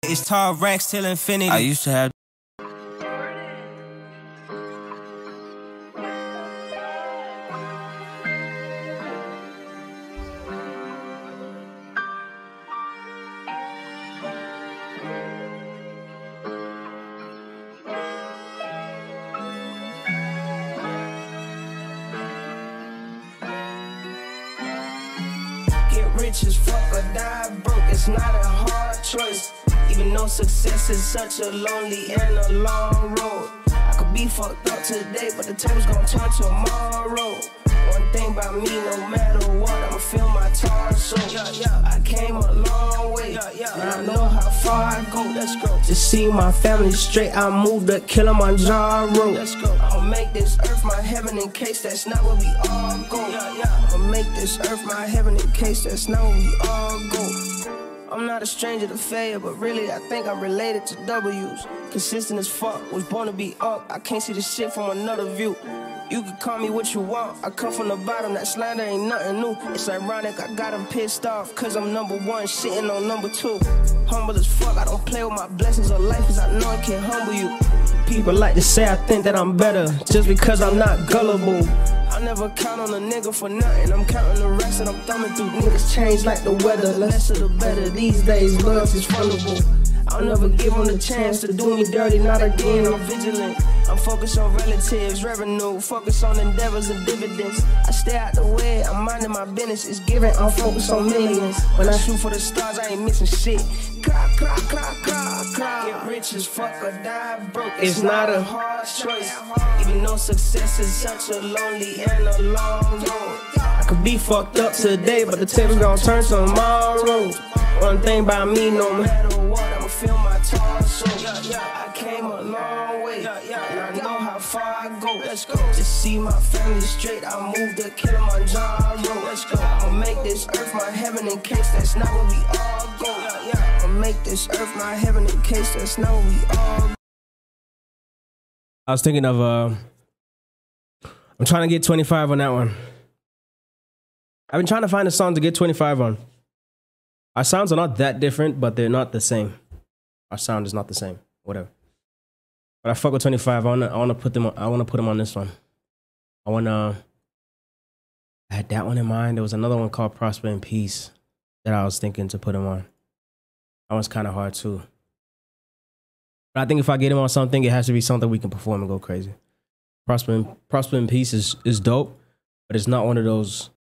It's tall racks till infinity. I used to have rich as fuck or die broke, it's not a hard choice. Even though success is such a lonely and a long road. I could be fucked up today, but the table's gonna turn tomorrow. One thing about me, no matter what, I'ma feel my torso. I came a long way, and I know how far I go. Let's go. To see my family straight, I moved to Kilimanjaro. Let's go. I'ma make this earth my heaven in case that's not where we all go. I'ma make this earth my heaven in case that's not where we all go. I'm not a stranger to failure, but really I think I'm related to W's. Consistent as fuck, was born to be up. I can't see the shit from another view. You can call me what you want. I come from the bottom, that slander ain't nothing new. It's ironic, I got them pissed off, cause I'm number one, shitting on number two. Humble as fuck, I don't play with my blessings or life, cause I know it can humble you. People like to say I think that I'm better, just because I'm not gullible. I never count on a nigga for nothing, I'm counting the rest and I'm thumbing through. Niggas change like the weather, less of the better. These days, loyalty's vulnerable. I'll never give them the chance to do me dirty, not again, I'm vigilant. I'm focused on relatives, revenue, focused on endeavors and dividends. I stay out the way, I'm minding my business, it's giving, I'm focused on millions. When I shoot for the stars, I ain't missing shit. Clock, clock, clock, clock, clock. Get rich as fuck or die broke, it's not a hard choice. Even though success is such a lonely and a long road. I could be fucked up today, but the table's gonna turn tomorrow. One thing about me, no matter what, I'ma feel my torso. I came a long way, and I know how far I go. Let's go. To see my family straight, I moved to Kilimanjaro. Let's go. I'ma make this earth my heaven in case that's not where we all go. I'ma make this earth my heaven in case that's not where we all go. I was thinking of I'm trying to get 25 on that one. I've been trying to find a song to get 25 on. Our sounds are not that different, but they're not the same. Our sound is not the same. Whatever. But I fuck with 25. I wanna put them on this one. I had that one in mind. There was another one called Prosper in Peace that I was thinking to put him on. That one's kind of hard too. But I think if I get him on something, it has to be something we can perform and go crazy. Prosper in Peace is dope, but it's not one of those